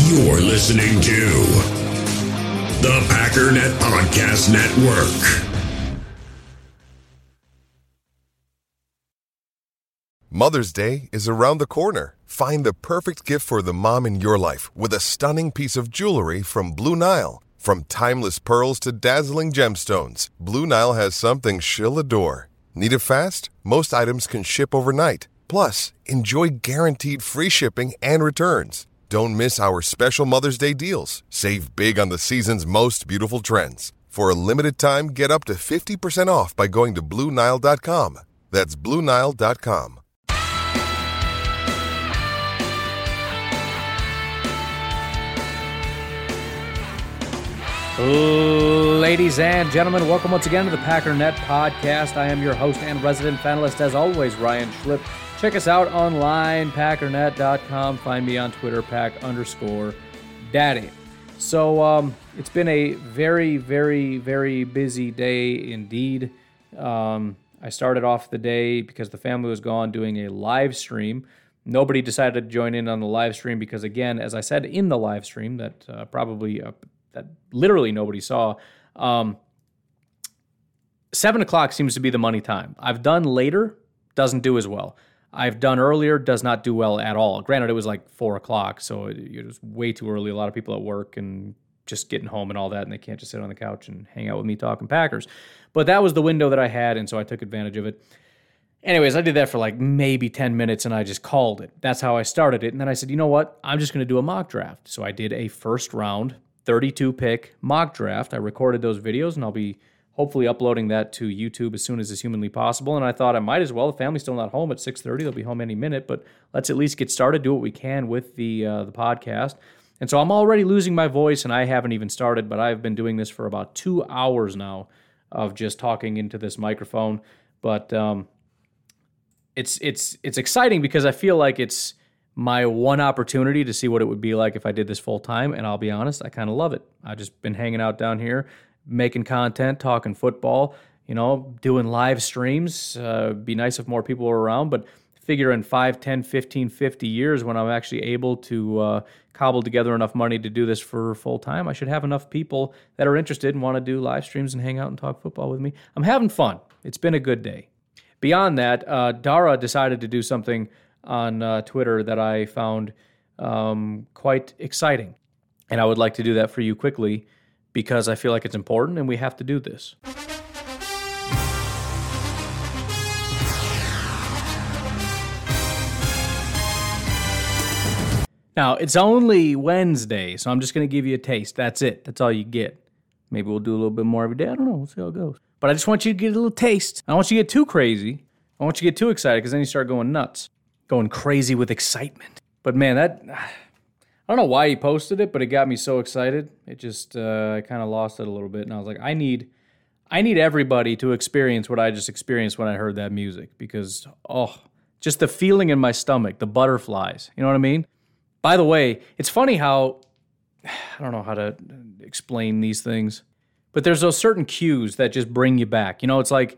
You're listening to the Packernet Podcast Network. Mother's Day is around the corner. Find the perfect gift for the mom in your life with a stunning piece of jewelry from Blue Nile. From timeless pearls to dazzling gemstones, Blue Nile has something she'll adore. Need it fast? Most items can ship overnight. Plus, enjoy guaranteed free shipping and returns. Don't miss our special Mother's Day deals. Save big on the season's most beautiful trends. For a limited time, get up to 50% off by going to BlueNile.com. That's BlueNile.com. Ladies and gentlemen, welcome once again to the Packernet Podcast. I am your host and resident panelist, as always, Ryan Schlip. Check us out online, packernet.com. Find me on Twitter, pack_daddy. So it's been a very, very, very busy day indeed. I started off the day because the family was gone doing a live stream. Nobody decided to join in on the live stream because, again, as I said in the live stream that that literally nobody saw, 7 o'clock seems to be the money time. I've done later, doesn't do as well. I've done earlier, does not do well at all. Granted, it was like 4 o'clock, so it was way too early. A lot of people at work and just getting home and all that, and they can't just sit on the couch and hang out with me talking Packers. But that was the window that I had, and so I took advantage of it. Anyways, I did that for like maybe 10 minutes, and I just called it. That's how I started it. And then I said, you know what? I'm just going to do a mock draft. So I did a first round 32-pick mock draft. I recorded those videos, and I'll be hopefully uploading that to YouTube as soon as is humanly possible. And I thought I might as well. The family's still not home at 6:30. They'll be home any minute, but let's at least get started, do what we can with the podcast. And so I'm already losing my voice, and I haven't even started, but I've been doing this for about 2 hours now of just talking into this microphone. But it's exciting because I feel like it's my one opportunity to see what it would be like if I did this full time, and I'll be honest, I kind of love it. I've just been hanging out down here, making content, talking football, doing live streams. Be nice if more people were around, but figure in 5, 10, 15, 50 years when I'm actually able to cobble together enough money to do this for full time, I should have enough people that are interested and want to do live streams and hang out and talk football with me. I'm having fun. It's been a good day. Beyond that, Dara decided to do something on Twitter that I found quite exciting. And I would like to do that for you quickly because I feel like it's important and we have to do this. Now, it's only Wednesday, so I'm just going to give you a taste. That's it. That's all you get. Maybe we'll do a little bit more every day. I don't know. We'll see how it goes. But I just want you to get a little taste. I don't want you to get too crazy. I want you to get too excited because then you start going nuts. Going crazy with excitement. But man, I don't know why he posted it, but it got me so excited. It just, I kind of lost it a little bit. And I was like, I need everybody to experience what I just experienced when I heard that music. Because, just the feeling in my stomach, the butterflies. You know what I mean? By the way, it's funny how, I don't know how to explain these things, but there's those certain cues that just bring you back. It's like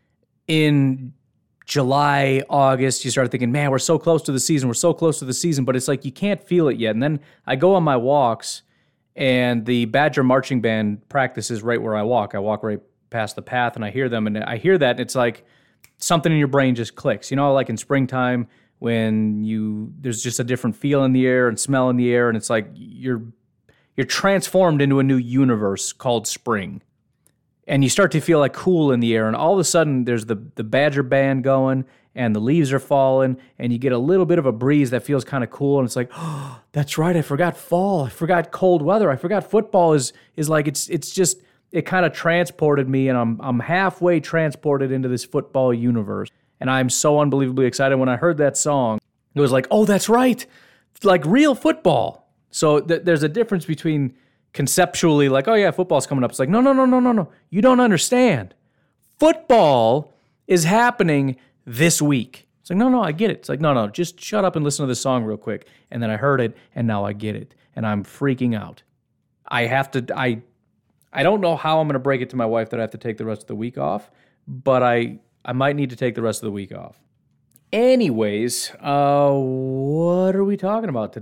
in July, August, you start thinking, man, we're so close to the season, but it's like you can't feel it yet. And then I go on my walks, and the Badger Marching Band practices right where I walk. I walk right past the path, and I hear them, and I hear that, and it's like something in your brain just clicks. Like in springtime when there's just a different feel in the air and smell in the air, and it's like you're transformed into a new universe called spring. And you start to feel like cool in the air, and all of a sudden there's the Badger Band going, and the leaves are falling, and you get a little bit of a breeze that feels kind of cool, and it's like, oh, that's right, I forgot fall, I forgot cold weather, I forgot football is like, it's just, it kind of transported me, and I'm halfway transported into this football universe, and I'm so unbelievably excited. When I heard that song, it was like, oh, that's right, like real football. So there's a difference between conceptually, like, oh yeah, football's coming up. It's like, no. You don't understand. Football is happening this week. It's like, no, I get it. It's like, no, just shut up and listen to this song real quick. And then I heard it, and now I get it. And I'm freaking out. I don't know how I'm going to break it to my wife that I have to take the rest of the week off, but I might need to take the rest of the week off. Anyways, what are we talking about today?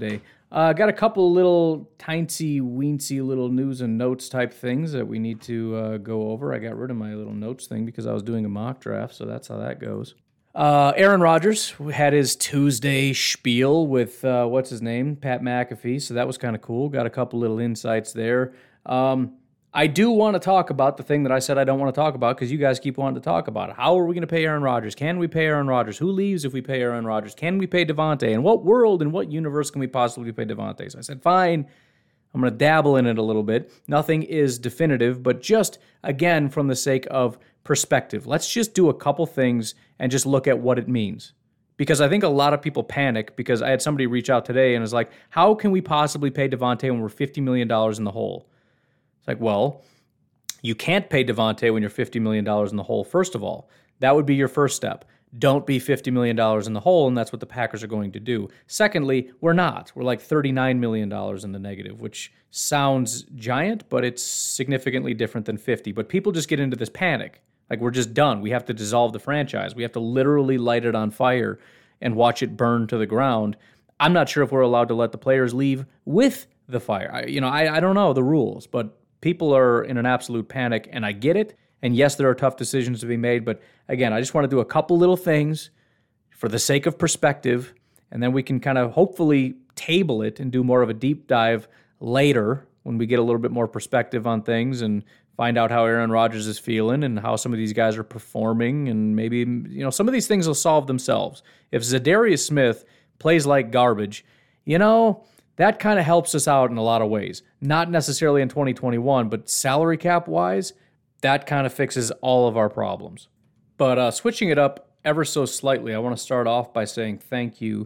Got a couple little teensy-weensy little news and notes type things that we need to go over. I got rid of my little notes thing because I was doing a mock draft, so that's how that goes. Aaron Rodgers had his Tuesday spiel with, what's his name? Pat McAfee, so that was kind of cool. Got a couple little insights there. I do want to talk about the thing that I said I don't want to talk about because you guys keep wanting to talk about it. How are we going to pay Aaron Rodgers? Can we pay Aaron Rodgers? Who leaves if we pay Aaron Rodgers? Can we pay Devontae? In what world, in what universe can we possibly pay Devontae? So I said, fine, I'm going to dabble in it a little bit. Nothing is definitive, but just, again, from the sake of perspective, let's just do a couple things and just look at what it means. Because I think a lot of people panic because I had somebody reach out today and was like, how can we possibly pay Devontae when we're $50 million in the hole? It's like, well, you can't pay Devontae when you're $50 million in the hole, first of all. That would be your first step. Don't be $50 million in the hole, and that's what the Packers are going to do. Secondly, we're not. We're like $39 million in the negative, which sounds giant, but it's significantly different than 50. But people just get into this panic. Like, we're just done. We have to dissolve the franchise. We have to literally light it on fire and watch it burn to the ground. I'm not sure if we're allowed to let the players leave with the fire. I don't know the rules, but people are in an absolute panic, and I get it. And yes, there are tough decisions to be made, but again, I just want to do a couple little things for the sake of perspective, and then we can kind of hopefully table it and do more of a deep dive later when we get a little bit more perspective on things and find out how Aaron Rodgers is feeling and how some of these guys are performing, and maybe some of these things will solve themselves. If Zadarius Smith plays like garbage, that kind of helps us out in a lot of ways. Not necessarily in 2021, but salary cap-wise, that kind of fixes all of our problems. But switching it up ever so slightly, I want to start off by saying thank you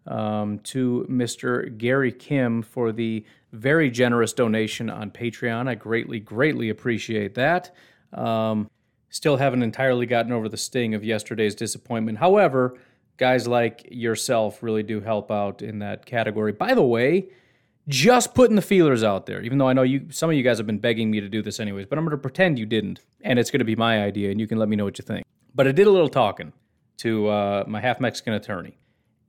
to Mr. Gary Kim for the very generous donation on Patreon. I greatly, greatly appreciate that. Still haven't entirely gotten over the sting of yesterday's disappointment. However, guys like yourself really do help out in that category. By the way, just putting the feelers out there, even though I know some of you guys have been begging me to do this anyways, but I'm going to pretend you didn't, and it's going to be my idea, and you can let me know what you think. But I did a little talking to my half-Mexican attorney,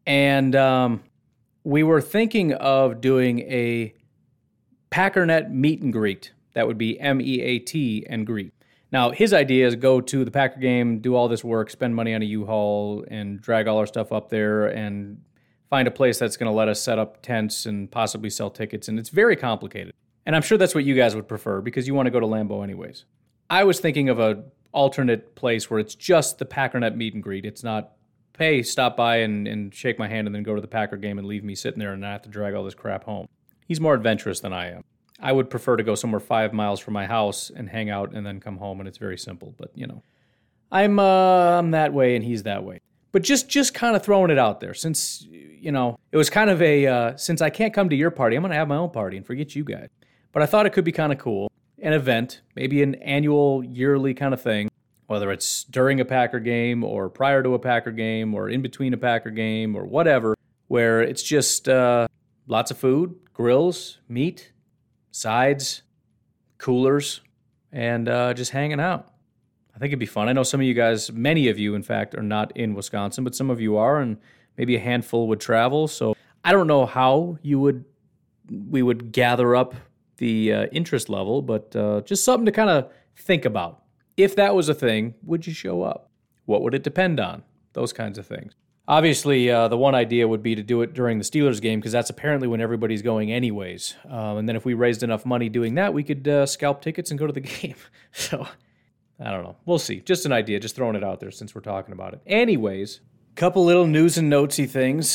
and we were thinking of doing a Packernet meet and greet. That would be MEAT and greet. Now, his idea is go to the Packer game, do all this work, spend money on a U-Haul, and drag all our stuff up there and find a place that's going to let us set up tents and possibly sell tickets. And it's very complicated. And I'm sure that's what you guys would prefer because you want to go to Lambeau anyways. I was thinking of an alternate place where it's just the Packernet meet and greet. It's not, hey, stop by and shake my hand and then go to the Packer game and leave me sitting there and not have to drag all this crap home. He's more adventurous than I am. I would prefer to go somewhere 5 miles from my house and hang out and then come home, and it's very simple. But, I'm that way and he's that way. But just kind of throwing it out there, since, it was kind of since I can't come to your party, I'm going to have my own party and forget you guys. But I thought it could be kind of cool, an event, maybe an annual, yearly kind of thing, whether it's during a Packer game or prior to a Packer game or in between a Packer game or whatever, where it's just lots of food, grills, meat, sides, coolers, and just hanging out. I think it'd be fun. I know some of you guys, many of you, in fact, are not in Wisconsin, but some of you are, and maybe a handful would travel. So I don't know how we would gather up the interest level, but just something to kind of think about. If that was a thing, would you show up? What would it depend on? Those kinds of things. Obviously, the one idea would be to do it during the Steelers game because that's apparently when everybody's going anyways. And then if we raised enough money doing that, we could scalp tickets and go to the game. So, I don't know. We'll see. Just an idea. Just throwing it out there since we're talking about it. Anyways, couple little news and notesy things.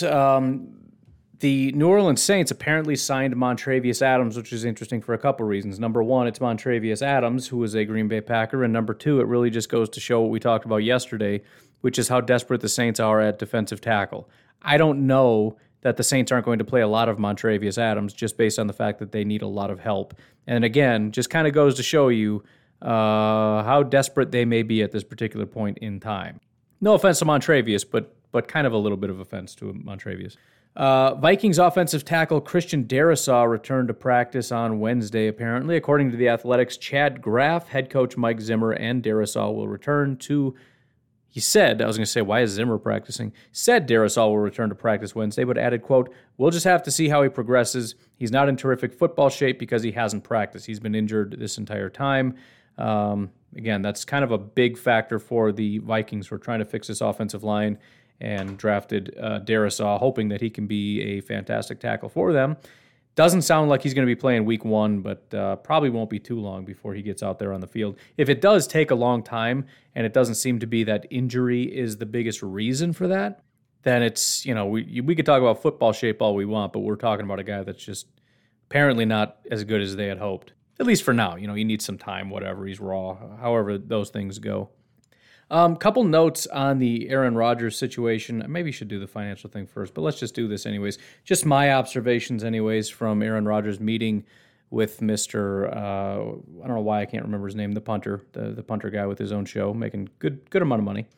The New Orleans Saints apparently signed Montravius Adams, which is interesting for a couple reasons. Number one, it's Montravius Adams, who is a Green Bay Packer. And number two, it really just goes to show what we talked about yesterday, which is how desperate the Saints are at defensive tackle. I don't know that the Saints aren't going to play a lot of Montravius Adams just based on the fact that they need a lot of help. And again, just kind of goes to show you how desperate they may be at this particular point in time. No offense to Montravius, but kind of a little bit of offense to Montravius. Vikings offensive tackle Christian Darrisaw returned to practice on Wednesday, apparently. According to The Athletic's Chad Graff, head coach Mike Zimmer and Darrisaw will return to He said, I was going to say, why is Zimmer practicing? Said Darrisaw will return to practice Wednesday, but added, quote, we'll just have to see how he progresses. He's not in terrific football shape because he hasn't practiced. He's been injured this entire time. Again, that's kind of a big factor for the Vikings who are trying to fix this offensive line and drafted Darrisaw, hoping that he can be a fantastic tackle for them. Doesn't sound like he's going to be playing week 1, but probably won't be too long before he gets out there on the field. If it does take a long time, and it doesn't seem to be that injury is the biggest reason for that, then it's, we could talk about football shape all we want, but we're talking about a guy that's just apparently not as good as they had hoped. At least for now. He needs some time, whatever. He's raw, however those things go. Couple notes on the Aaron Rodgers situation. Maybe you should do the financial thing first, but let's just do this anyways. Just my observations anyways from Aaron Rodgers meeting with Mr. I don't know why I can't remember his name, the punter, the punter guy with his own show, making good amount of money.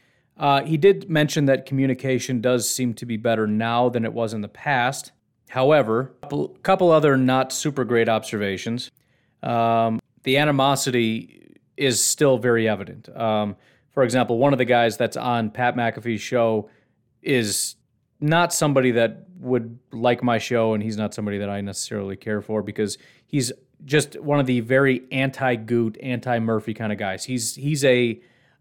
He did mention that communication does seem to be better now than it was in the past. However, a couple other not super great observations. The animosity is still very evident. For example, one of the guys that's on Pat McAfee's show is not somebody that would like my show, and he's not somebody that I necessarily care for because he's just one of the very anti-Goot, anti-Murphy kind of guys. He's a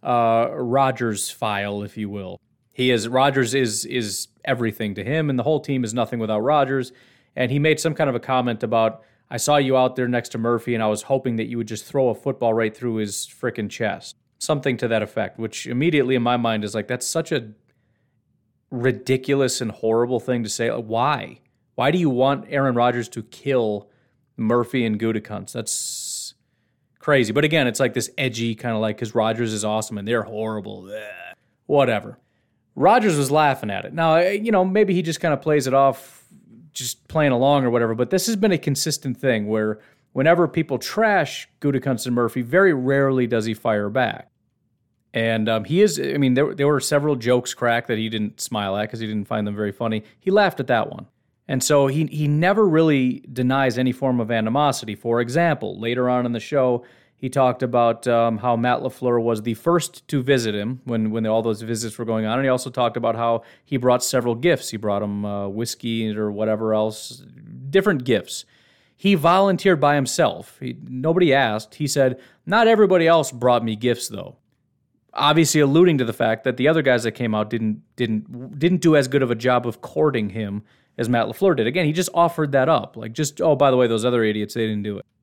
Rodgers file, if you will. Rodgers is everything to him, and the whole team is nothing without Rodgers. And he made some kind of a comment about, I saw you out there next to Murphy, and I was hoping that you would just throw a football right through his frickin' chest. Something to that effect, which immediately in my mind is like, that's such a ridiculous and horrible thing to say. Why? Why do you want Aaron Rodgers to kill Murphy and Gutekunst? That's crazy. But again, it's like this edgy kind of like, because Rodgers is awesome and they're horrible. Bleh. Whatever. Rodgers was laughing at it. Now, maybe he just kind of plays it off, just playing along or whatever, but this has been a consistent thing where whenever people trash Gutekunst and Murphy, very rarely does he fire back. And there were several jokes cracked that he didn't smile at because he didn't find them very funny. He laughed at that one. And so he never really denies any form of animosity. For example, later on in the show, he talked about how Matt LaFleur was the first to visit him when all those visits were going on. And he also talked about how he brought several gifts. He brought him whiskey or whatever else, different gifts. He volunteered by himself. Nobody asked. He said, not everybody else brought me gifts, though. Obviously alluding to the fact that the other guys that came out didn't do as good of a job of courting him as Matt LaFleur did. Again, he just offered that up. Like, by the way, those other idiots, they didn't do it.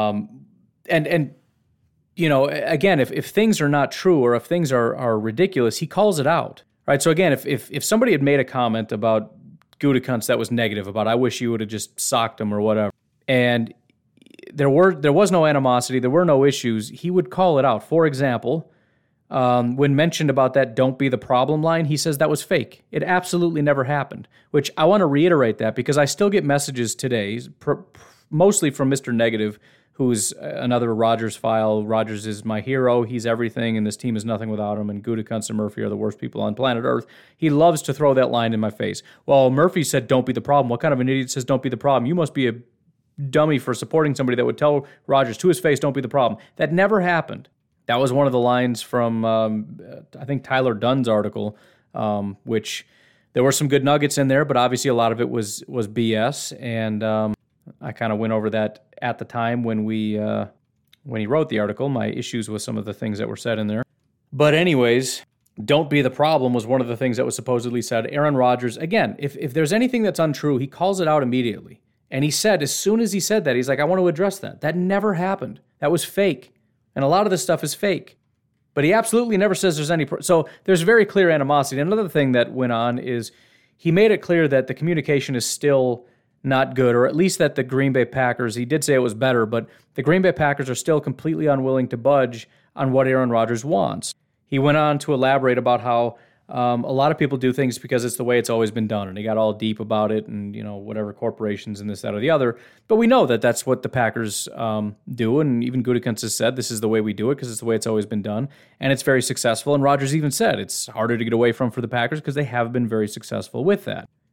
Again, if things are not true or if things are ridiculous, he calls it out, right? So again, if somebody had made a comment about Gutekunst that was negative, about I wish you would have just socked him or whatever, and there was no animosity, there were no issues, he would call it out. For example, when mentioned about that "don't be the problem" line, he says that was fake. It absolutely never happened, which I want to reiterate that because I still get messages today, mostly from Mr. Negative, who's another Rodgers file. Rodgers is my hero. He's everything, and this team is nothing without him, and Gutekunst and Murphy are the worst people on planet Earth. He loves to throw that line in my face. Well, Murphy said, "Don't be the problem." What kind of an idiot says, "Don't be the problem"? You must be a dummy for supporting somebody that would tell Rodgers to his face, "Don't be the problem." That never happened. That was one of the lines from, I think, Tyler Dunn's article, which there were some good nuggets in there, but obviously a lot of it was BS, and I kind of went over that at the time when he wrote the article, my issues with some of the things that were said in there. But anyways, "don't be the problem" was one of the things that was supposedly said. Aaron Rodgers, again, if there's anything that's untrue, he calls it out immediately. And he said, as soon as he said that, he's like, I want to address that. That never happened. That was fake. And a lot of this stuff is fake. But he absolutely never says there's any... So there's very clear animosity. And another thing that went on is he made it clear that the communication is still not good, or at least that the Green Bay Packers, he did say it was better, but the Green Bay Packers are still completely unwilling to budge on what Aaron Rodgers wants. He went on to elaborate about how a lot of people do things because it's the way it's always been done, and he got all deep about it and, whatever corporations and this, that, or the other. But we know that that's what the Packers do, and even Gutekunst has said this is the way we do it because it's the way it's always been done, and it's very successful. And Rodgers even said it's harder to get away from for the Packers because they have been very successful with that.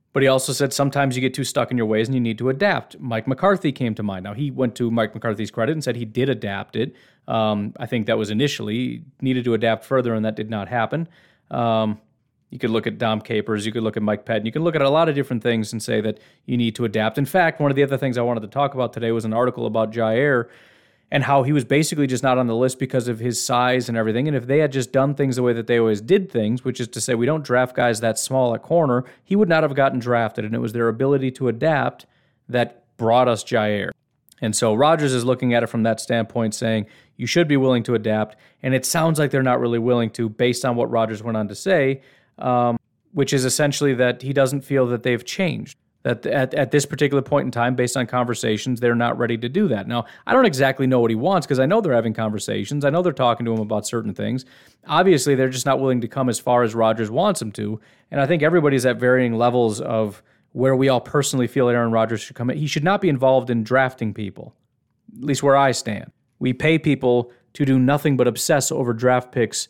But he also said sometimes you get too stuck in your ways and you need to adapt. Mike McCarthy came to mind. Now, he went to Mike McCarthy's credit and said he did adapt it. I think that was initially needed to adapt further, and that did not happen. You could look at Dom Capers, you could look at Mike Pettin, you can look at a lot of different things and say that you need to adapt. In fact, one of the other things I wanted to talk about today was an article about Jair and how he was basically just not on the list because of his size and everything. And if they had just done things the way that they always did things, which is to say we don't draft guys that small at corner, he would not have gotten drafted. And it was their ability to adapt that brought us Jair. And so Rodgers is looking at it from that standpoint, saying you should be willing to adapt. And it sounds like they're not really willing to, based on what Rodgers went on to say, which is essentially that he doesn't feel that they've changed. That at this particular point in time, based on conversations, they're not ready to do that. Now, I don't exactly know what he wants because I know they're having conversations. I know they're talking to him about certain things. Obviously, they're just not willing to come as far as Rodgers wants them to. And I think everybody's at varying levels of where we all personally feel that Aaron Rodgers should come in. He should not be involved in drafting people, at least where I stand. We pay people to do nothing but obsess over draft picks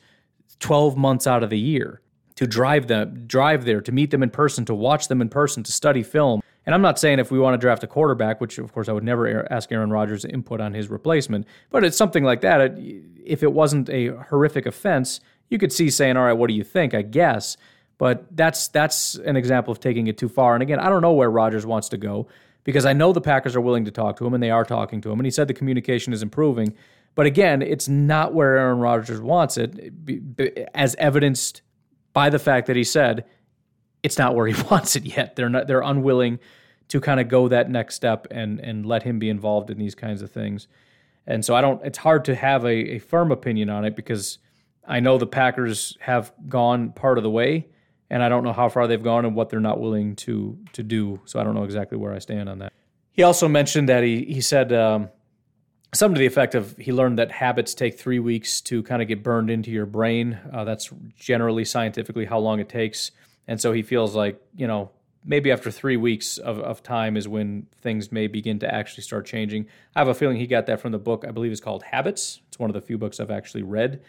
12 months out of the year. To drive there, to meet them in person, to watch them in person, to study film. And I'm not saying if we want to draft a quarterback, which of course I would never ask Aaron Rodgers' input on his replacement, but it's something like that. If it wasn't a horrific offense, you could see saying, all right, what do you think, I guess. But that's an example of taking it too far. And again, I don't know where Rodgers wants to go because I know the Packers are willing to talk to him and they are talking to him. And he said the communication is improving. But again, it's not where Aaron Rodgers wants it, as evidenced by the fact that he said it's not where he wants it yet. They're unwilling to kind of go that next step and let him be involved in these kinds of things. And so it's hard to have a firm opinion on it because I know the Packers have gone part of the way and I don't know how far they've gone and what they're not willing to do. So I don't know exactly where I stand on that. He also mentioned that he said something to the effect of he learned that habits take 3 weeks to kind of get burned into your brain. That's generally scientifically how long it takes. And so he feels like, maybe after 3 weeks of time is when things may begin to actually start changing. I have a feeling he got that from the book, I believe it's called Habits. It's one of the few books I've actually read.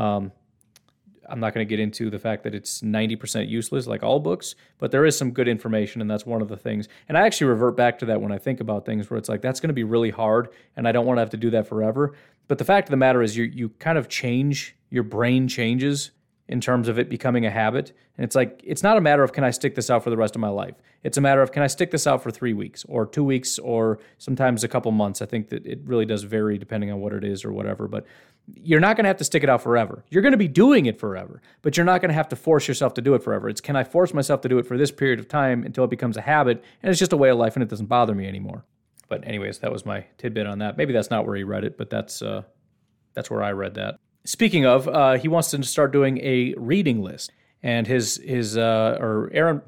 I'm not going to get into the fact that it's 90% useless like all books, but there is some good information, and that's one of the things. And I actually revert back to that when I think about things where it's like, that's going to be really hard, and I don't want to have to do that forever. But the fact of the matter is you kind of change, your brain changes in terms of it becoming a habit. And it's like, it's not a matter of can I stick this out for the rest of my life? It's a matter of can I stick this out for 3 weeks or 2 weeks or sometimes a couple months. I think that it really does vary depending on what it is or whatever. But you're not going to have to stick it out forever. You're going to be doing it forever, but you're not going to have to force yourself to do it forever. It's can I force myself to do it for this period of time until it becomes a habit and it's just a way of life and it doesn't bother me anymore. But anyways, that was my tidbit on that. Maybe that's not where he read it, but that's where I read that. Speaking of, he wants to start doing a reading list, and Aaron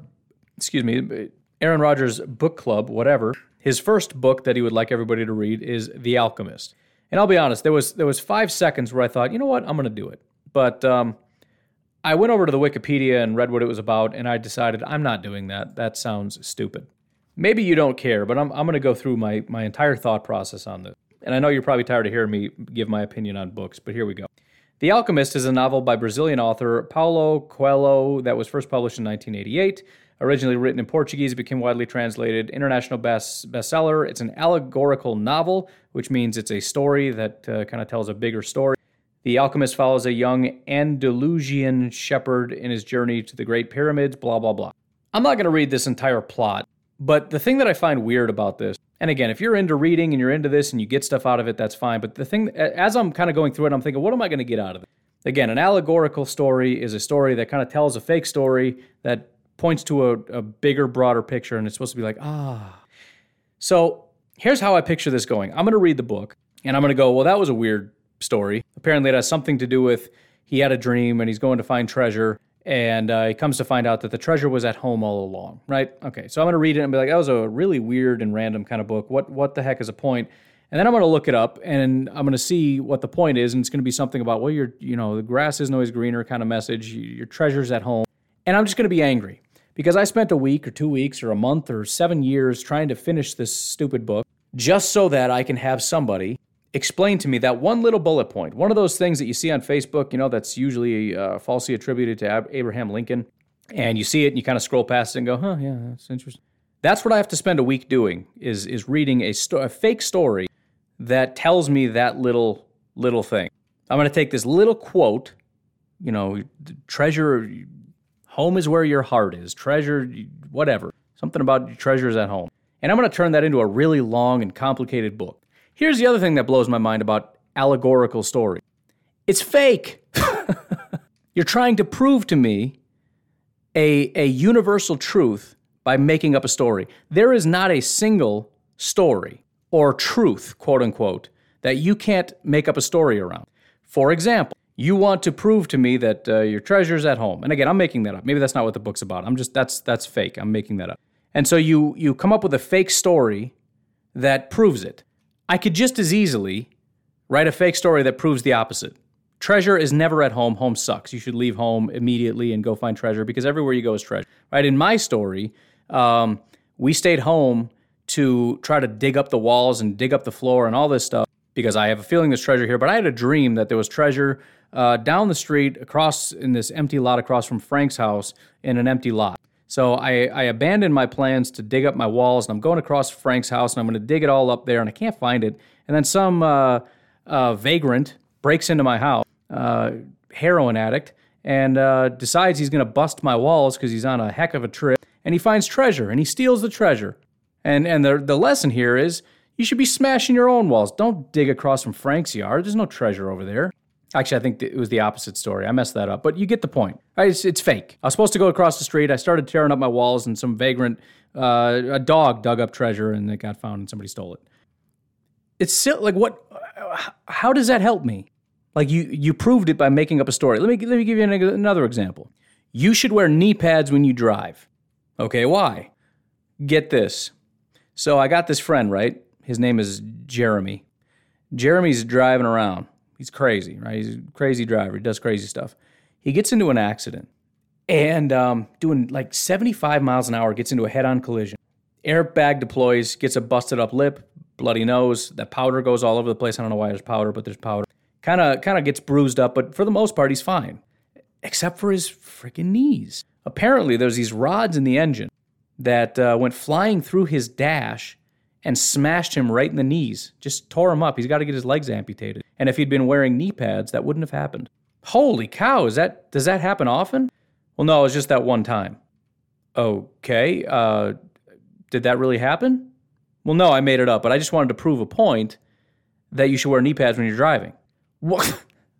Rodgers' book club, whatever. His first book that he would like everybody to read is The Alchemist. And I'll be honest, there was 5 seconds where I thought, you know what, I'm going to do it. But I went over to the Wikipedia and read what it was about, and I decided I'm not doing that. That sounds stupid. Maybe you don't care, but I'm going to go through my entire thought process on this. And I know you're probably tired of hearing me give my opinion on books, but here we go. The Alchemist is a novel by Brazilian author Paulo Coelho that was first published in 1988. Originally written in Portuguese, it became widely translated, international bestseller. It's an allegorical novel, which means it's a story that kind of tells a bigger story. The Alchemist follows a young Andalusian shepherd in his journey to the Great Pyramids, blah, blah, blah. I'm not going to read this entire plot, but the thing that I find weird about this, and again, if you're into reading and you're into this and you get stuff out of it, that's fine. But the thing, as I'm kind of going through it, I'm thinking, what am I going to get out of it? Again, an allegorical story is a story that kind of tells a fake story that points to a bigger, broader picture, and it's supposed to be like, So here's how I picture this going. I'm going to read the book, and I'm going to go, well, that was a weird story. Apparently it has something to do with he had a dream, and he's going to find treasure, and he comes to find out that the treasure was at home all along, right? Okay, so I'm going to read it and be like, that was a really weird and random kind of book. What the heck is a point? And then I'm going to look it up, and I'm going to see what the point is, and it's going to be something about, well, the grass isn't always greener kind of message. Your treasure's at home. And I'm just going to be angry because I spent a week or 2 weeks or a month or 7 years trying to finish this stupid book just so that I can have somebody explain to me that one little bullet point, one of those things that you see on Facebook, that's usually falsely attributed to Abraham Lincoln. and you see it and you kind of scroll past it and go, huh, yeah, that's interesting. That's what I have to spend a week doing, is reading a fake story that tells me that little thing. I'm going to take this little quote, treasure, home is where your heart is, treasure, whatever, something about treasures at home. And I'm going to turn that into a really long and complicated book. Here's the other thing that blows my mind about allegorical story. It's fake. You're trying to prove to me a universal truth by making up a story. There is not a single story or truth, quote unquote, that you can't make up a story around. For example, you want to prove to me that your treasure's at home. And again, I'm making that up. Maybe that's not what the book's about. That's fake. I'm making that up. And so you come up with a fake story that proves it. I could just as easily write a fake story that proves the opposite. Treasure is never at home. Home sucks. You should leave home immediately and go find treasure because everywhere you go is treasure. Right? In my story, we stayed home to try to dig up the walls and dig up the floor and all this stuff because I have a feeling there's treasure here. But I had a dream that there was treasure down the street across in this empty lot across from Frank's house in an empty lot. So I abandoned my plans to dig up my walls, and I'm going across Frank's house, and I'm going to dig it all up there, and I can't find it. And then some vagrant breaks into my house, heroin addict, and decides he's going to bust my walls because he's on a heck of a trip, and he finds treasure, and he steals the treasure. And the lesson here is you should be smashing your own walls. Don't dig across from Frank's yard. There's no treasure over there. Actually, I think it was the opposite story. I messed that up, but you get the point. Right? It's fake. I was supposed to go across the street. I started tearing up my walls, and some vagrant, a dog dug up treasure, and it got found, and somebody stole it. It's still, like, what? How does that help me? Like, you proved it by making up a story. Let me give you another example. You should wear knee pads when you drive. Okay, why? Get this. So I got this friend, right? His name is Jeremy. Jeremy's driving around. He's crazy, right? He's a crazy driver. He does crazy stuff. He gets into an accident and doing like 75 miles an hour, gets into a head-on collision. Airbag deploys, gets a busted up lip, bloody nose. That powder goes all over the place. I don't know why there's powder, but there's powder. Kind of gets bruised up, but for the most part, he's fine. Except for his freaking knees. Apparently, there's these rods in the engine that went flying through his dash and smashed him right in the knees. Just tore him up. He's got to get his legs amputated. And if he'd been wearing knee pads, that wouldn't have happened. Holy cow, does that happen often? Well, no, it was just that one time. Okay, did that really happen? Well, no, I made it up, but I just wanted to prove a point that you should wear knee pads when you're driving. What?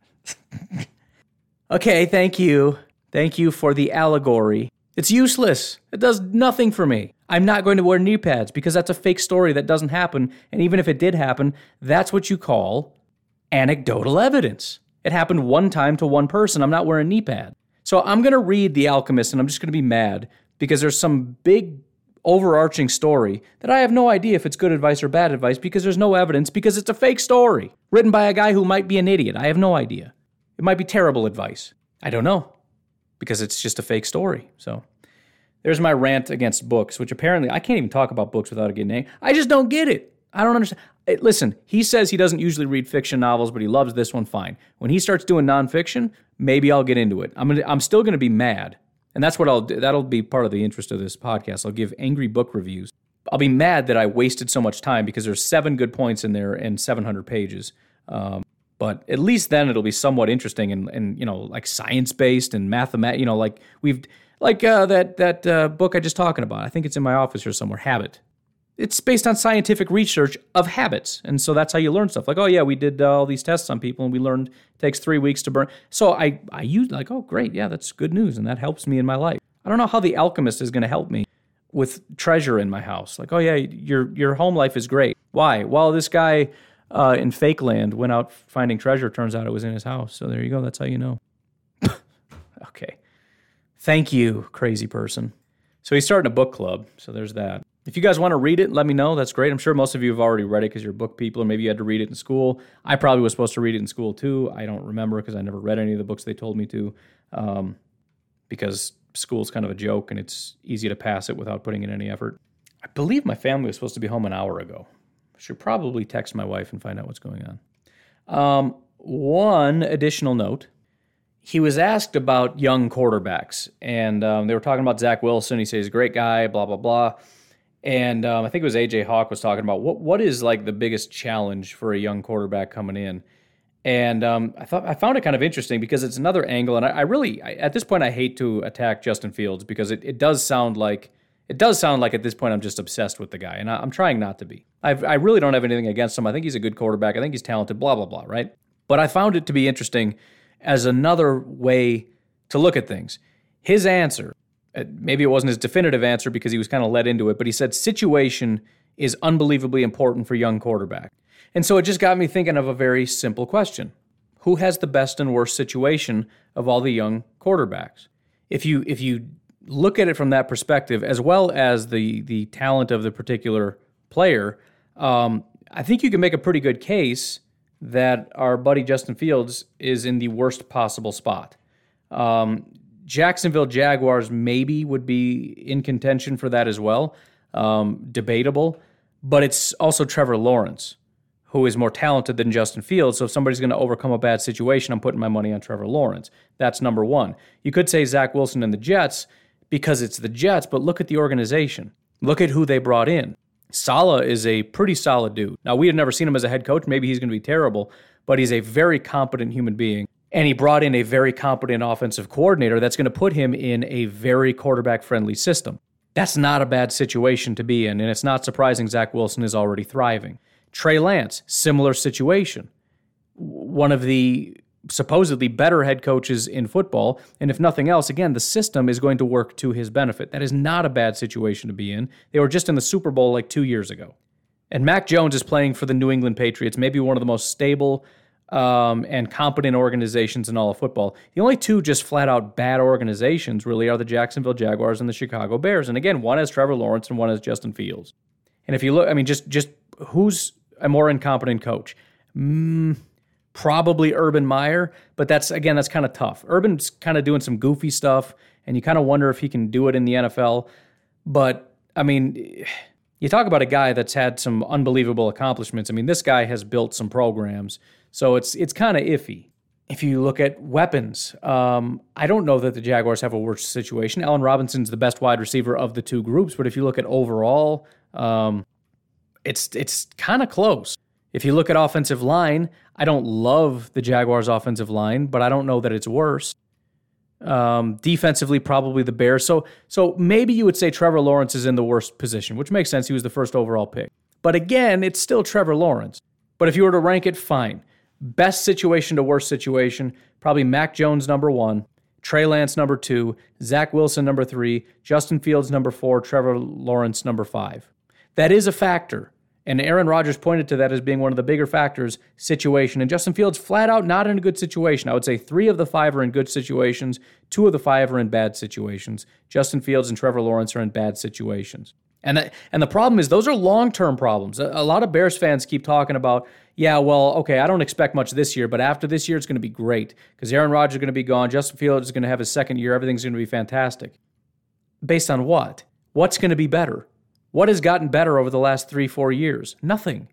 Okay, thank you. Thank you for the allegory. It's useless. It does nothing for me. I'm not going to wear knee pads because that's a fake story that doesn't happen. And even if it did happen, that's what you call anecdotal evidence. It happened one time to one person. I'm not wearing knee pad. So I'm going to read The Alchemist and I'm just going to be mad because there's some big overarching story that I have no idea if it's good advice or bad advice because there's no evidence because it's a fake story written by a guy who might be an idiot. I have no idea. It might be terrible advice. I don't know because it's just a fake story. So there's my rant against books, which apparently I can't even talk about books without it getting angry. I just don't get it. I don't understand. Listen, he says he doesn't usually read fiction novels, but he loves this one fine. When he starts doing nonfiction, maybe I'll get into it. I'm still going to be mad. And that's what I'll do. That'll be part of the interest of this podcast. I'll give angry book reviews. I'll be mad that I wasted so much time because there's 7 good points in there and 700 pages. But at least then it'll be somewhat interesting and like science-based and mathematical, like that book I just talking about. I think it's in my office here somewhere, Habit. It's based on scientific research of habits. And so that's how you learn stuff. Like, oh yeah, we did all these tests on people and we learned it takes 3 weeks to burn. So I use like, oh great, yeah, that's good news. And that helps me in my life. I don't know how The Alchemist is going to help me with treasure in my house. Like, oh yeah, your home life is great. Why? Well, this guy in fake land went out finding treasure. Turns out it was in his house. So there you go. That's how you know. Okay. Thank you, crazy person. So he's starting a book club. So there's that. If you guys want to read it, let me know. That's great. I'm sure most of you have already read it because you're book people, or maybe you had to read it in school. I probably was supposed to read it in school too. I don't remember because I never read any of the books they told me to, because school's kind of a joke and it's easy to pass it without putting in any effort. I believe my family was supposed to be home an hour ago. I should probably text my wife and find out what's going on. One additional note. he was asked about young quarterbacks, and they were talking about Zach Wilson. He says he's a great guy, blah, blah, blah. And I think it was A.J. Hawk was talking about what is like the biggest challenge for a young quarterback coming in. And I found it kind of interesting because it's another angle. And I really, at this point, I hate to attack Justin Fields because it does sound like at this point I'm just obsessed with the guy, and I'm trying not to be. I really don't have anything against him. I think he's a good quarterback. I think he's talented. Blah blah blah. Right? But I found it to be interesting as another way to look at things. His answer, maybe it wasn't his definitive answer because he was kind of led into it, but he said situation is unbelievably important for young quarterback. And so it just got me thinking of a very simple question. Who has the best and worst situation of all the young quarterbacks? If you look at it from that perspective, as well as the talent of the particular player, I think you can make a pretty good case that our buddy Justin Fields is in the worst possible spot. Jacksonville Jaguars maybe would be in contention for that as well, debatable, but it's also Trevor Lawrence, who is more talented than Justin Fields. So if somebody's going to overcome a bad situation, I'm putting my money on Trevor Lawrence. That's number one. You could say Zach Wilson and the Jets because it's the Jets, but look at the organization. Look at who they brought in. Saleh is a pretty solid dude. Now, we had never seen him as a head coach. Maybe he's going to be terrible, but he's a very competent human being. And he brought in a very competent offensive coordinator that's going to put him in a very quarterback-friendly system. That's not a bad situation to be in, and it's not surprising Zach Wilson is already thriving. Trey Lance, similar situation. One of the supposedly better head coaches in football, and if nothing else, again, the system is going to work to his benefit. That is not a bad situation to be in. They were just in the Super Bowl like 2 years ago. And Mac Jones is playing for the New England Patriots, maybe one of the most stable and competent organizations in all of football. The only two just flat-out bad organizations really are the Jacksonville Jaguars and the Chicago Bears. And again, one has Trevor Lawrence and one has Justin Fields. And if you look, I mean, just who's a more incompetent coach? Probably Urban Meyer, but that's kind of tough. Urban's kind of doing some goofy stuff, and you kind of wonder if he can do it in the NFL. But, I mean, you talk about a guy that's had some unbelievable accomplishments. I mean, this guy has built some programs, so it's kind of iffy. If you look at weapons, I don't know that the Jaguars have a worse situation. Allen Robinson's the best wide receiver of the two groups, but if you look at overall, it's kind of close. If you look at offensive line, I don't love the Jaguars' offensive line, but I don't know that it's worse. Defensively, probably the Bears. So maybe you would say Trevor Lawrence is in the worst position, which makes sense. He was the first overall pick. But again, it's still Trevor Lawrence. But if you were to rank it, fine. Best situation to worst situation, probably Mac Jones number 1, Trey Lance number 2, Zach Wilson number 3, Justin Fields number 4, Trevor Lawrence number 5. That is a factor. And Aaron Rodgers pointed to that as being one of the bigger factors, situation. And Justin Fields flat out not in a good situation. I would say 3 of the 5 are in good situations. 2 of the 5 are in bad situations. Justin Fields and Trevor Lawrence are in bad situations. And the problem is those are long-term problems. A lot of Bears fans keep talking about, yeah, well, okay, I don't expect much this year, but after this year it's going to be great because Aaron Rodgers is going to be gone. Justin Fields is going to have his second year. Everything's going to be fantastic. Based on what? What's going to be better? What has gotten better over the last 3-4 years? Nothing.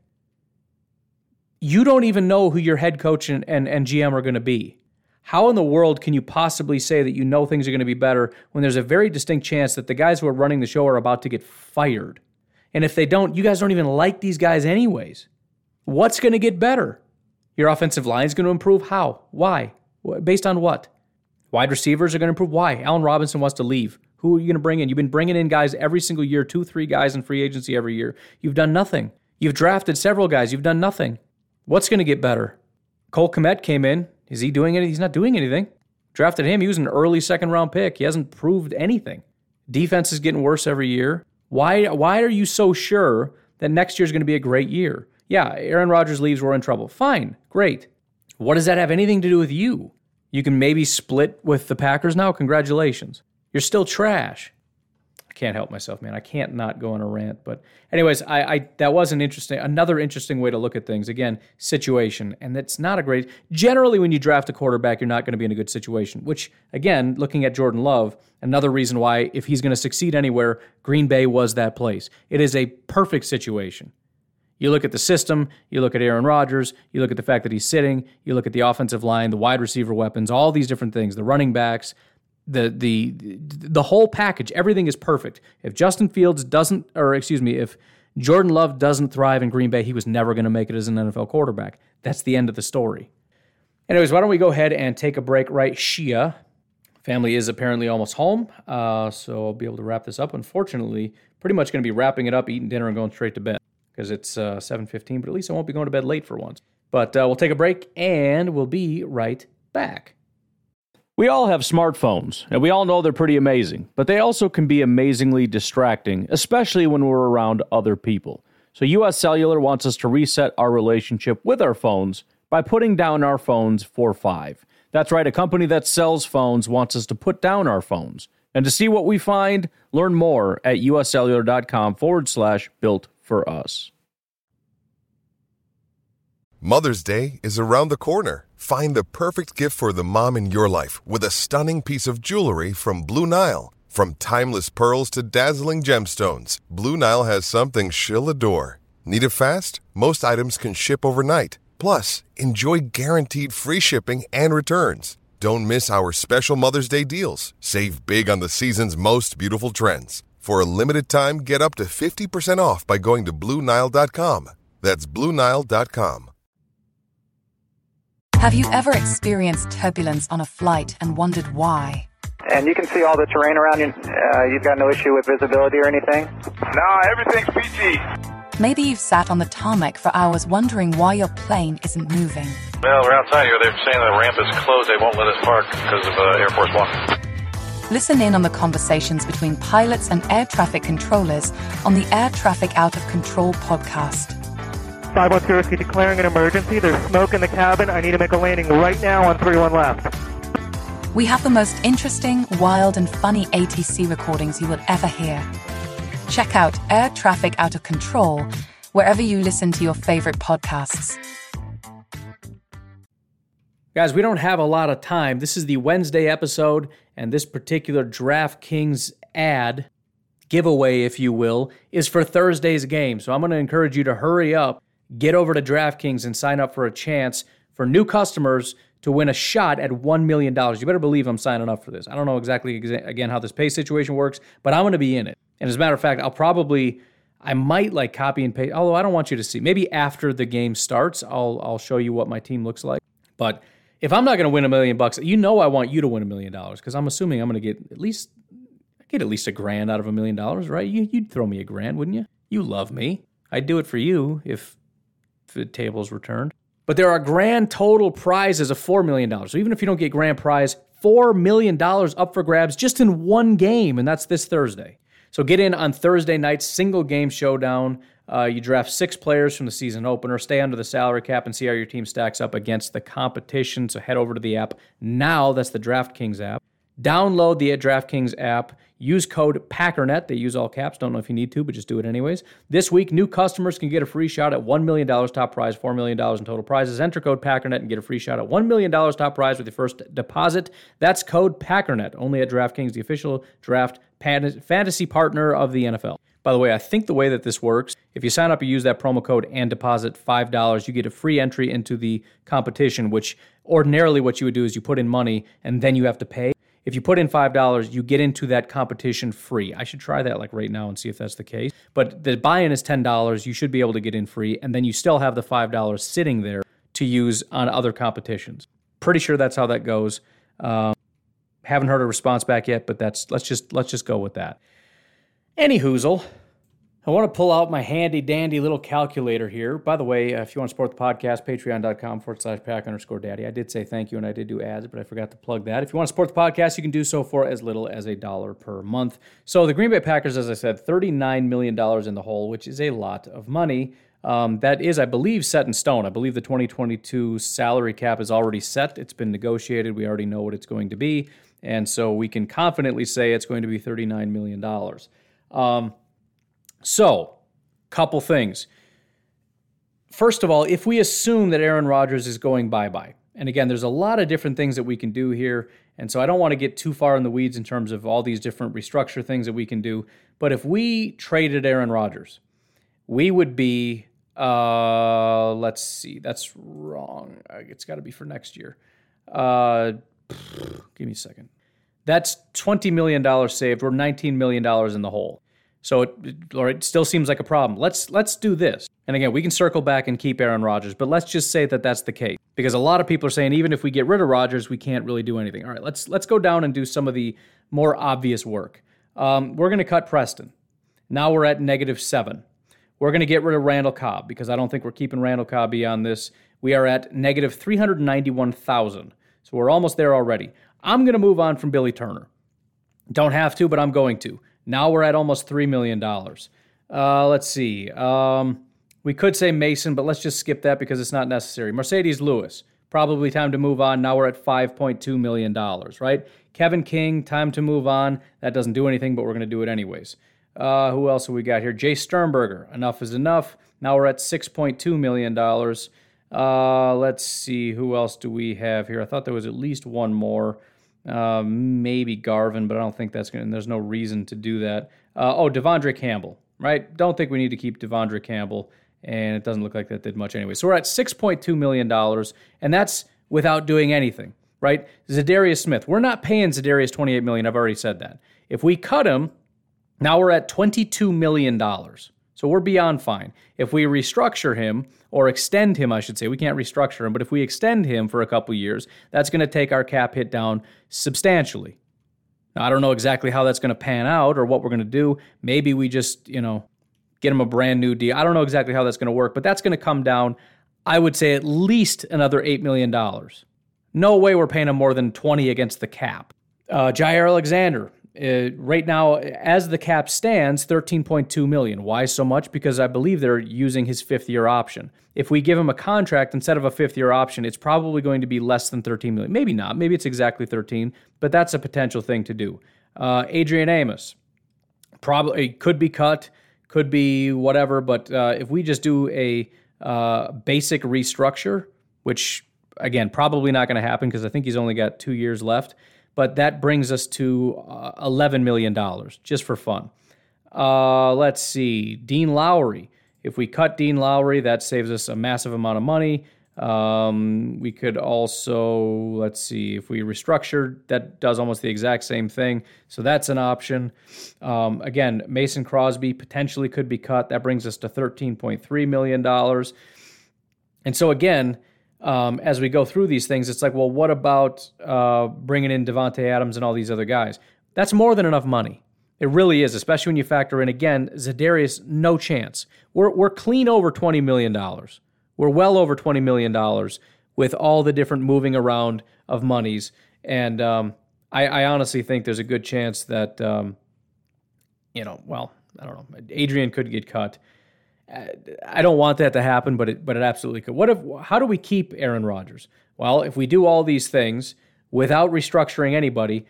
You don't even know who your head coach and GM are going to be. How in the world can you possibly say that you know things are going to be better when there's a very distinct chance that the guys who are running the show are about to get fired? And if they don't, you guys don't even like these guys anyways. What's going to get better? Your offensive line is going to improve? How? Why? Based on what? Wide receivers are going to improve? Why? Allen Robinson wants to leave. Who are you going to bring in? You've been bringing in guys every single year, 2-3 guys in free agency every year. You've done nothing. You've drafted several guys. You've done nothing. What's going to get better? Cole Kmet came in. Is he doing anything? He's not doing anything. Drafted him. He was an early second-round pick. He hasn't proved anything. Defense is getting worse every year. Why are you so sure that next year's going to be a great year? Yeah, Aaron Rodgers leaves, we're in trouble. Fine, great. What does that have anything to do with you? You can maybe split with the Packers now? Congratulations. You're still trash. I can't help myself, man. I can't not go on a rant. But anyways, I that was another interesting way to look at things. Again, situation. And that's not a great... Generally, when you draft a quarterback, you're not going to be in a good situation. Which, again, looking at Jordan Love, another reason why, if he's going to succeed anywhere, Green Bay was that place. It is a perfect situation. You look at the system, you look at Aaron Rodgers, you look at the fact that he's sitting, you look at the offensive line, the wide receiver weapons, all these different things, the running backs, the whole package, everything is perfect. If if Jordan Love doesn't thrive in Green Bay, he was never going to make it as an NFL quarterback. That's the end of the story. Anyways, why don't we go ahead and take a break right here. Family is apparently almost home, so I'll be able to wrap this up. Unfortunately, pretty much going to be wrapping it up, eating dinner, and going straight to bed because it's 7:15, but at least I won't be going to bed late for once. But we'll take a break, and we'll be right back. We all have smartphones, and we all know they're pretty amazing, but they also can be amazingly distracting, especially when we're around other people. So US Cellular wants us to reset our relationship with our phones by putting down our phones for $5. That's right, a company that sells phones wants us to put down our phones. And to see what we find, learn more at uscellular.com/built-for-us. Mother's Day is around the corner. Find the perfect gift for the mom in your life with a stunning piece of jewelry from Blue Nile. From timeless pearls to dazzling gemstones, Blue Nile has something she'll adore. Need it fast? Most items can ship overnight. Plus, enjoy guaranteed free shipping and returns. Don't miss our special Mother's Day deals. Save big on the season's most beautiful trends. For a limited time, get up to 50% off by going to BlueNile.com. That's BlueNile.com. Have you ever experienced turbulence on a flight and wondered why? And you can see all the terrain around you. You've got no issue with visibility or anything? No, everything's PG. Maybe you've sat on the tarmac for hours wondering why your plane isn't moving. Well, we're outside here. They're saying the ramp is closed. They won't let us park because of Air Force One. Listen in on the conversations between pilots and air traffic controllers on the Air Traffic Out of Control podcast. 512 Whiskey declaring an emergency. There's smoke in the cabin. I need to make a landing right now on 31 left. We have the most interesting, wild, and funny ATC recordings you will ever hear. Check out Air Traffic Out of Control wherever you listen to your favorite podcasts. Guys, we don't have a lot of time. This is the Wednesday episode, and this particular DraftKings ad, giveaway, if you will, is for Thursday's game. So I'm going to encourage you to hurry up, get over to DraftKings, and sign up for a chance for new customers to win a shot at $1 million. You better believe I'm signing up for this. I don't know exactly, again, how this pay situation works, but I'm going to be in it. And as a matter of fact, I might like copy and paste, although I don't want you to see. Maybe after the game starts, I'll show you what my team looks like. But if I'm not going to win $1 million, you know I want you to win $1 million because I'm assuming I'm going to get at least $1,000,000 out of $1 million, right? You'd throw me $1,000,000, wouldn't you? You love me. I'd do it for you if the tables returned. But there are grand total prizes of $4 million. So even if you don't get grand prize, $4 million up for grabs just in one game, and that's this Thursday. So get in on Thursday night's single game showdown. You draft 6 players from the season opener, stay under the salary cap, and see how your team stacks up against the competition. So head over to the app now. That's the DraftKings app. Download the DraftKings app. Use code PACKERNET. They use all caps. Don't know if you need to, but just do it anyways. This week, new customers can get a free shot at $1 million top prize, $4 million in total prizes. Enter code PACKERNET and get a free shot at $1 million top prize with your first deposit. That's code PACKERNET, only at DraftKings, the official draft fantasy partner of the NFL. By the way, I think the way that this works, if you sign up, you use that promo code and deposit $5, you get a free entry into the competition, which ordinarily what you would do is you put in money and then you have to pay. If you put in $5, you get into that competition free. I should try that like right now and see if that's the case. But the buy-in is $10. You should be able to get in free, and then you still have the $5 sitting there to use on other competitions. Pretty sure that's how that goes. Haven't heard a response back yet, but let's just go with that. Anyhoozle, I want to pull out my handy-dandy little calculator here. By the way, if you want to support the podcast, patreon.com/pack_daddy. I did say thank you, and I did do ads, but I forgot to plug that. If you want to support the podcast, you can do so for as little as $1 per month. So the Green Bay Packers, as I said, $39 million in the hole, which is a lot of money. That is, I believe, set in stone. I believe the 2022 salary cap is already set. It's been negotiated. We already know what it's going to be. And so we can confidently say it's going to be $39 million. So, couple things. First of all, if we assume that Aaron Rodgers is going bye-bye, and again, there's a lot of different things that we can do here, and so I don't want to get too far in the weeds in terms of all these different restructure things that we can do, but if we traded Aaron Rodgers, we would be Let's see. That's wrong. It's got to be for next year. Give me a second. That's $20 million saved. We're $19 million in the hole. So it still seems like a problem. Let's do this. And again, we can circle back and keep Aaron Rodgers, but let's just say that that's the case. Because a lot of people are saying even if we get rid of Rodgers, we can't really do anything. All right, let's go down and do some of the more obvious work. We're going to cut Preston. Now we're at -7. We're going to get rid of Randall Cobb because I don't think we're keeping Randall Cobb beyond this. We are at -391,000. So we're almost there already. I'm going to move on from Billy Turner. Don't have to, but I'm going to. Now we're at almost $3 million. Let's see. We could say Mason, but let's just skip that because it's not necessary. Mercedes Lewis, probably time to move on. Now we're at $5.2 million, right? Kevin King, time to move on. That doesn't do anything, but we're going to do it anyways. Who else have we got here? Jay Sternberger, enough is enough. Now we're at $6.2 million. Let's see, who else do we have here? I thought there was at least one more. Maybe Garvin, but I don't think that's going to, there's no reason to do that. Devondre Campbell, right? Don't think we need to keep Devondre Campbell, and it doesn't look like that did much anyway. So we're at $6.2 million, and that's without doing anything, right? Zadarius Smith, we're not paying Zadarius $28 million. I've already said that. If we cut him, now we're at $22 million. So we're beyond fine. If we restructure him, or extend him, I should say, we can't restructure him, but if we extend him for a couple years, that's going to take our cap hit down substantially. Now, I don't know exactly how that's going to pan out or what we're going to do. Maybe we just, get him a brand new deal. I don't know exactly how that's going to work, but that's going to come down, I would say, at least another $8 million. No way we're paying him more than 20 against the cap. Jair Alexander, right now, as the cap stands, $13.2 million. Why so much? Because I believe they're using his fifth-year option. If we give him a contract instead of a fifth-year option, it's probably going to be less than $13 million. Maybe not. Maybe it's exactly 13, but that's a potential thing to do. Adrian Amos, probably could be cut, could be whatever, but if we just do a basic restructure, which, again, probably not going to happen because I think he's only got 2 years left, but that brings us to $11 million, just for fun. Let's see. Dean Lowry. If we cut Dean Lowry, that saves us a massive amount of money. We could also, let's see, if we restructure, that does almost the exact same thing. So that's an option. Again, Mason Crosby potentially could be cut. That brings us to $13.3 million. And so again, as we go through these things, it's like, well, what about bringing in Devontae Adams and all these other guys? That's more than enough money. It really is, especially when you factor in, again, Zadarius, no chance. We're clean over $20 million. We're well over $20 million with all the different moving around of monies. And I honestly think there's a good chance that, I don't know, Adrian could get cut. I don't want that to happen, but it absolutely could. How do we keep Aaron Rodgers? Well, if we do all these things without restructuring anybody,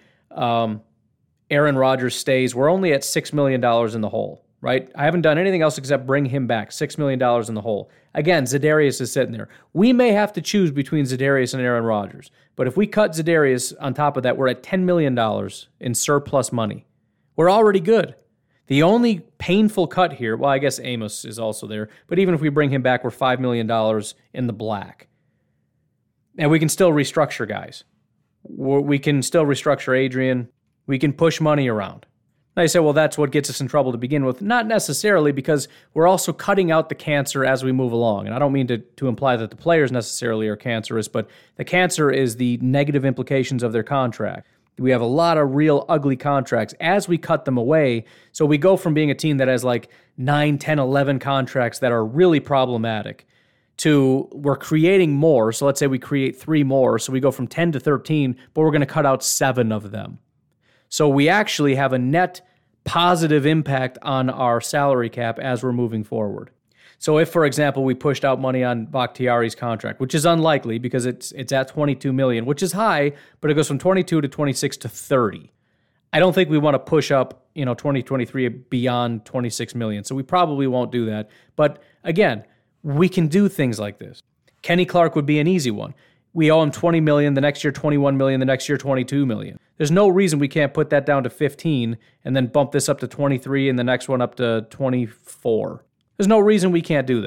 Aaron Rodgers stays. We're only at $6 million in the hole, right? I haven't done anything else except bring him back. $6 million in the hole. Again, Zadarius is sitting there. We may have to choose between Zadarius and Aaron Rodgers, but if we cut Zadarius on top of that, we're at $10 million in surplus money. We're already good. The only painful cut here, well, I guess Amos is also there, but even if we bring him back, we're $5 million in the black. And we can still restructure guys. We can still restructure Adrian. We can push money around. Now you say, well, that's what gets us in trouble to begin with. Not necessarily, because we're also cutting out the cancer as we move along. And I don't mean to imply that the players necessarily are cancerous, but the cancer is the negative implications of their contract. We have a lot of real ugly contracts as we cut them away. So we go from being a team that has like 9, 10, 11 contracts that are really problematic to we're creating more. So let's say we create 3 more. So we go from 10 to 13, but we're going to cut out 7 of them. So we actually have a net positive impact on our salary cap as we're moving forward. So if, for example, we pushed out money on Bakhtiari's contract, which is unlikely because it's at $22 million, which is high, but it goes from 22 to 26 to 30. I don't think we want to push up, 2023 beyond 26 million. So we probably won't do that. But again, we can do things like this. Kenny Clark would be an easy one. We owe him $20 million, the next year $21 million, the next year $22 million. There's no reason we can't put that down to 15 and then bump this up to 23 and the next one up to 24. There's no reason we can't do that.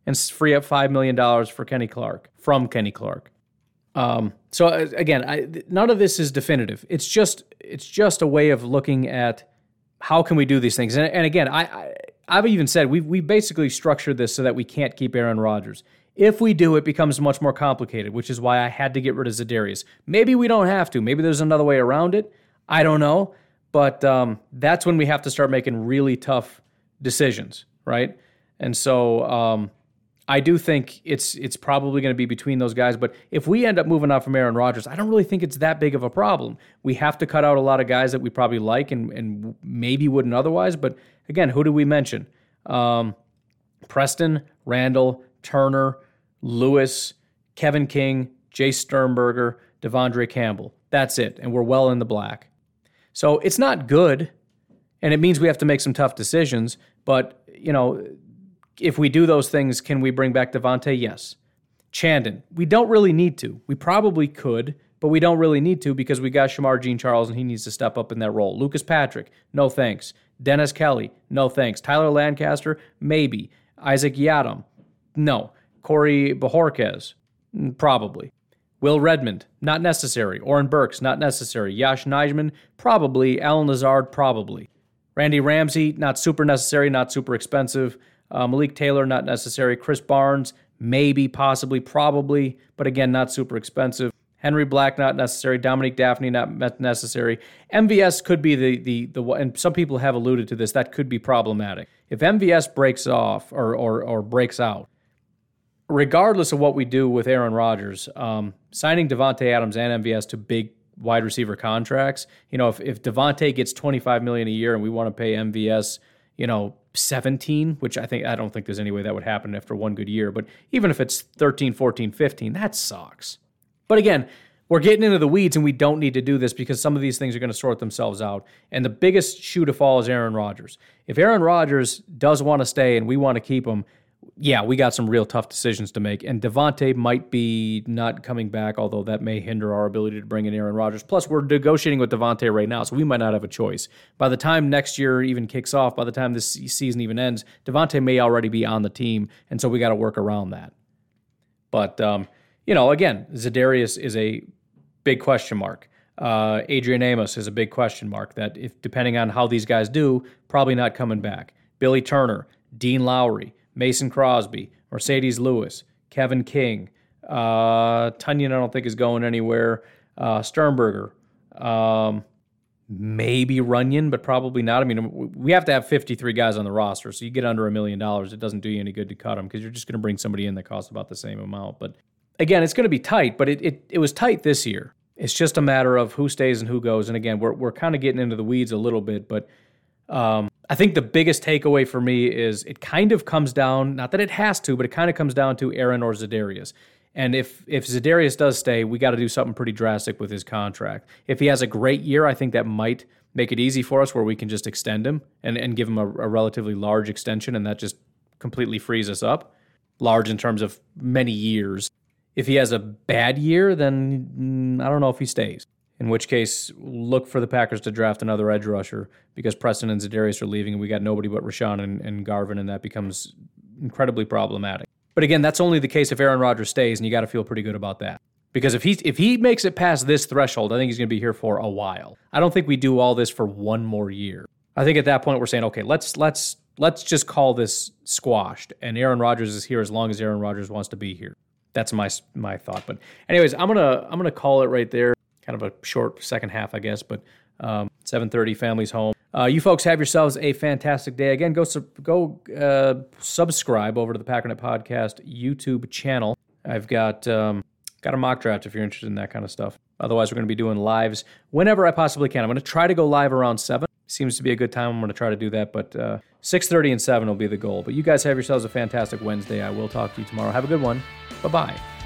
and free up $5 million for Kenny Clark, from Kenny Clark. So again, none of this is definitive. It's just a way of looking at how can we do these things. And again, I've even said we basically structured this so that we can't keep Aaron Rodgers. If we do, it becomes much more complicated, which is why I had to get rid of Za'Darius. Maybe we don't have to. Maybe there's another way around it. I don't know. But that's when we have to start making really tough decisions, right? And so I do think it's probably going to be between those guys. But if we end up moving on from Aaron Rodgers, I don't really think it's that big of a problem. We have to cut out a lot of guys that we probably like and maybe wouldn't otherwise. But again, who do we mention? Preston, Randall, Turner, Lewis, Kevin King, Jace Sternberger, Devondre Campbell. That's it. And we're well in the black. So it's not good, and it means we have to make some tough decisions. But, if we do those things, can we bring back Devontae? Yes. Chandon, we don't really need to. We probably could, but we don't really need to because we got Shamar Jean-Charles, and he needs to step up in that role. Lucas Patrick, no thanks. Dennis Kelly, no thanks. Tyler Lancaster, maybe. Isaac Yiadom, no. Corey Bojorquez, probably. Will Redmond, not necessary. Oren Burks, not necessary. Yash Nijman, probably. Alan Lazard, probably. Randy Ramsey, not super necessary, not super expensive. Malik Taylor, not necessary. Chris Barnes, maybe, possibly, probably, but again, not super expensive. Henry Black, not necessary. Dominique Daphne, not necessary. MVS could be the one, and some people have alluded to this, that could be problematic. If MVS breaks off or breaks out, regardless of what we do with Aaron Rodgers, signing Davante Adams and MVS to big wide receiver contracts, if Davante gets $25 million a year and we want to pay MVS, 17, which I don't think there's any way that would happen after one good year, but even if it's 13, 14, 15, that sucks. But again, we're getting into the weeds and we don't need to do this because some of these things are going to sort themselves out. And the biggest shoe to fall is Aaron Rodgers. If Aaron Rodgers does want to stay and we want to keep him, yeah, we got some real tough decisions to make. And Devontae might be not coming back, although that may hinder our ability to bring in Aaron Rodgers. Plus, we're negotiating with Devontae right now, so we might not have a choice. By the time next year even kicks off, by the time this season even ends, Devontae may already be on the team, and so we got to work around that. But, again, Za'Darius is a big question mark. Adrian Amos is a big question mark that, if depending on how these guys do, probably not coming back. Billy Turner, Dean Lowry, Mason Crosby, Mercedes Lewis, Kevin King, Tunyon I don't think is going anywhere, Sternberger, maybe Runyon, but probably not. I mean, we have to have 53 guys on the roster, so you get under $1 million. It doesn't do you any good to cut them because you're just going to bring somebody in that costs about the same amount. But again, it's going to be tight, but it was tight this year. It's just a matter of who stays and who goes. And again, we're kind of getting into the weeds a little bit, but I think the biggest takeaway for me is it kind of comes down, not that it has to, but it kind of comes down to Aaron or Za'Darius. And if Za'Darius does stay, we got to do something pretty drastic with his contract. If he has a great year, I think that might make it easy for us where we can just extend him and give him a relatively large extension, and that just completely frees us up. Large in terms of many years. If he has a bad year, then I don't know if he stays. In which case, look for the Packers to draft another edge rusher because Preston and Za'Darius are leaving and we got nobody but Rashawn and Garvin, and that becomes incredibly problematic. But again, that's only the case if Aaron Rodgers stays, and you got to feel pretty good about that. Because if he makes it past this threshold, I think he's going to be here for a while. I don't think we do all this for one more year. I think at that point we're saying, okay, let's just call this squashed, and Aaron Rodgers is here as long as Aaron Rodgers wants to be here. That's my thought. But anyways, I'm gonna call it right there. Kind of a short second half, I guess, but 7:30, family's home. You folks have yourselves a fantastic day. Again, go subscribe over to the Packernet Podcast YouTube channel. I've got a mock draft if you're interested in that kind of stuff. Otherwise, we're going to be doing lives whenever I possibly can. I'm going to try to go live around 7. Seems to be a good time. I'm going to try to do that, but 6:30 and 7 will be the goal. But you guys have yourselves a fantastic Wednesday. I will talk to you tomorrow. Have a good one. Bye-bye.